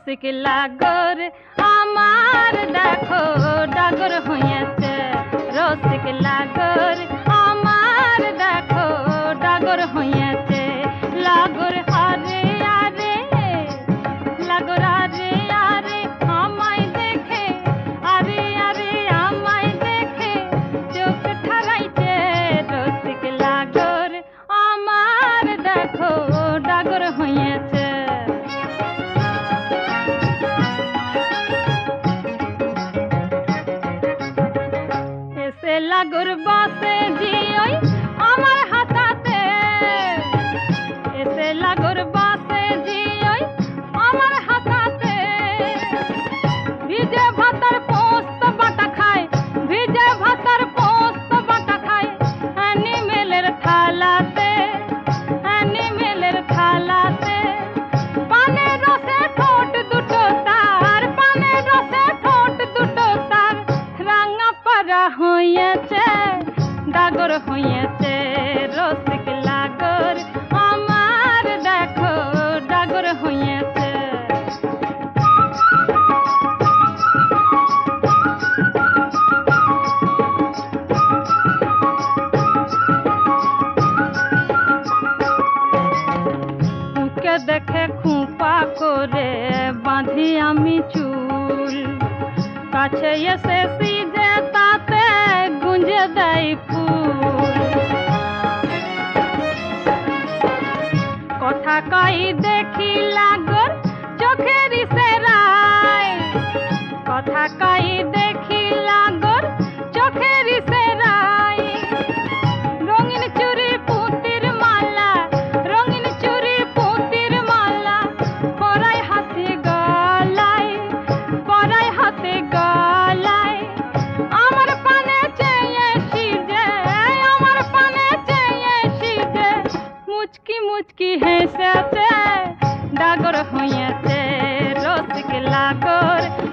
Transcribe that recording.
রসিক লাগর আমার দেখো ডাগর হইয়াছে। রসিক লাগর আমার দেখো ডাগর হইয়াছে। লাগর আরে আরে লাগর আরে আরে আমায় দেখে, আরে আরে আমায় দেখে চোখ ঠারাইছে। রসিক লাগর আমার দেখো ডাগর হইয়াছে। এসে লাগর বাসে জিওই আমার হাতাতে, এসে লাগর বাসে জিওই আমার হাতাতে। ভিজে ভাতার পোস্ত বাটা খায়, ভিজে ভাতার পোস্ত বাটা খায় অ্যানিমেলের থালাতে, অ্যানিমেলের থালাতে। পানের রসে ঠোঁট দুটো তার, পানের রসে ঠোঁট দুটো তার রাঙা পারা হইয়াছে, ডাগর হইয়াছে। রসিক লাগর আমার দেখো ডাগর হইয়াছে। মুখে দেখে খুঁপা করে বাঁধি আমি চুল, কাছে এসে সিজে তাতে গুঞ্জে দেয় ফুল। কথা কই দেখি লাগর চোখের ইশারায়, কথা কই দেখি লাগর চোখের ইশারায়। রঙিন চুড়ি পুঁতির মালা, রঙিন চুড়ি পুঁতির মালা পরাই হাতে গলায়, পরাই হাতে গলায়। আমার পানে চেয়ে সিজে, আমার পানে চেয়ে সিজে মুচকি মুচকি হেসেছে, ডাগর হইয়াছে। রসিক লাগর